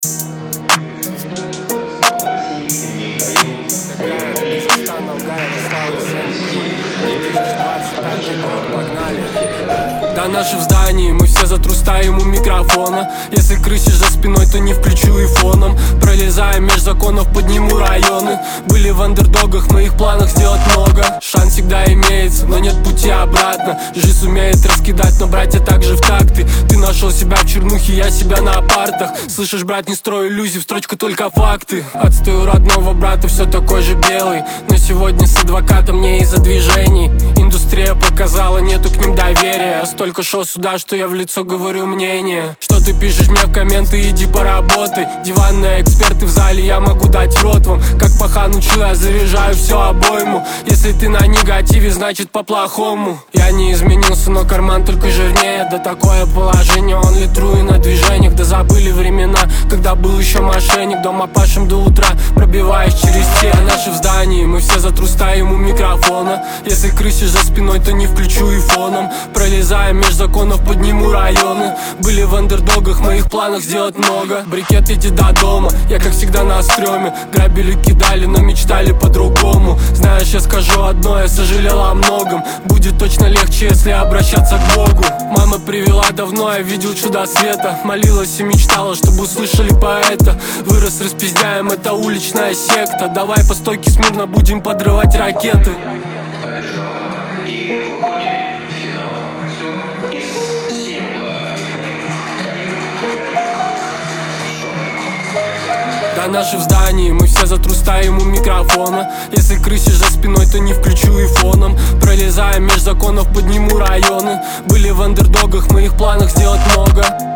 Да, наши в здании, мы все затрустаем у микрофона. Если крысишь за спиной, то не включу и фоном. Пролезаем меж законов, подниму районы. Были в андердогах, в моих планах сделать много. Шанс всегда имеется, но нет пути обратно. Жизнь умеет раскидать, но братья также в такты. Ты нашел себя в чернухе, я себя на апартах. Слышишь, брат, не строй иллюзий, в строчку только факты. Отстой у родного брата, все такой же белый. Но сегодня с адвокатом не из-за движений. Индустрия показала, нету к ним доверия. Столько шел сюда, что я в лицо говорю мнение. Что ты пишешь мне в комменты, иди поработай. Диванные эксперты в зале, я могу дать рот вам. Как пахан учу, я заряжаю все обойму. Если ты на негативе, значит по-плохому. Я не изменился, но карман только жирнее. Да такое положение, он литрую на движениях. Да забыли времена, когда был еще мошенник. Дома пашем до утра, пробиваясь через те. Наши в здании, мы все затрустаем у микрофона. Если крысишь за спиной, то не включу и фоном. Пролезаем меж законов, подниму районы. Были в андердогах, в моих планах сделать много. Брикет, иди до дома, я как всегда на стреме. Грабили, кидали, но мечтали по-другому. Знаешь, я скажу одно, я сожалел о многом. Будет точно легче, если обращаться к Богу. Мама привела давно, я видел чудо света. Молилась и мечтала, чтобы услышали поэта. Вырос распиздяем, это уличная секта. Давай по стойке смирно будем подрывать ракеты. Да, наши в здании, мы все затрустаем у микрофона. Если крысишь за спиной, то не включу и фоном. Пролезаем меж законов, подниму районы. Были в андердогах, в моих планах сделать много.